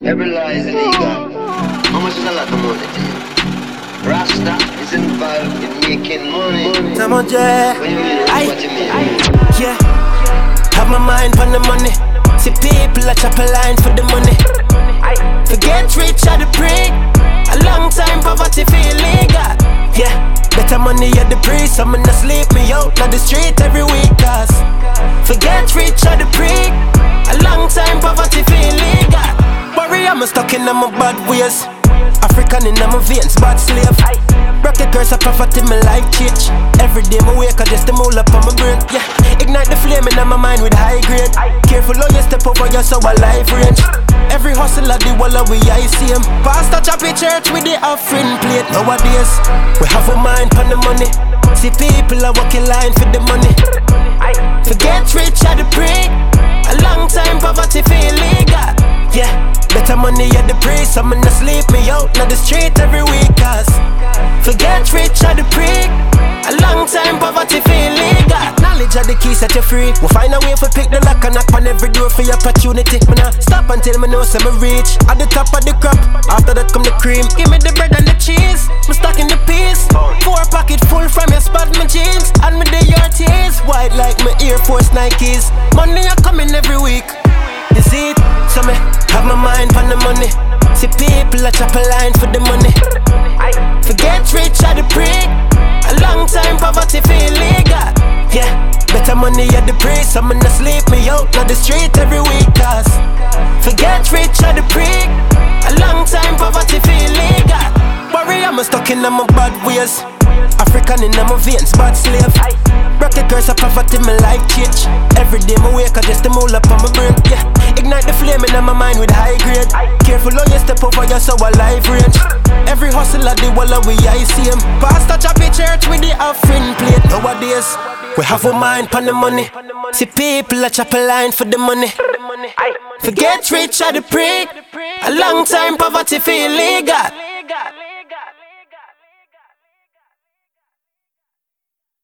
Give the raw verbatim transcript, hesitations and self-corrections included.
Every lie is illegal. How much is a lot of money to you? Rasta is involved in making money. Samo J, When you mean I, what you mean? yeah. Have my mind on the money. See people a chop a line for the money. Forget rich or the prick. A long time poverty feel illegal. Yeah, better money at the priest. I'm gonna sleep me out on the street every week. Cause forget rich or the prick. A long time poverty feel illegal. Worry, I'm stuck in my bad ways. African in my veins, bad slave. Broke the curse of poverty, my life change. Every day my wake, I just the mole up on my brain. Yeah, ignite the flame in my mind with high grade. Careful how you step over your soul life range. Every hustle at the wall of we I see him. Pastor chop a church with the offering plate. Nowadays, we have a mind on the money. See people are walking line for the money. Forget rich or the prick. A long time poverty feel illegal. Yeah, better money at the priest. I'm gonna sleep me out on the street every week. Cause forget rich or the prick. A long time poverty feel illegal. Knowledge are the key, set you free. We'll find a way for pick the lock and knock on every door for your opportunity. Me nah stop until me know some reach at the top of the crop. After that come the cream. Give me the bread and the cheese. Me stuck in the piece. Four pocket full from your spot my jeans. And me the your tees. White like my Air Force Nikes. Money are coming every week. You see it? So me have my mind on the money. See people a chop a line for the money. Forget rich or the prick. A long time poverty feel illegal. Yeah, better money at the priest. I'm gonna sleep me out on the street every week. Cause forget rich or the prick. A long time poverty feel illegal. Worry, I'm stuck in my bad ways. African in my veins, bad slave. Broke the curse of poverty, my life change. Every day my wake, I just the mole up on my brain. Yeah, ignite the flame in my mind with high grade. Careful how you step over your soul life range. Every hustle at the wall of we I see him. Pastor chop a church with the offering plate. Nowadays, we have a mind on the money. See people a chop a line for the money. Forget rich or the prick. A long time poverty feel illegal.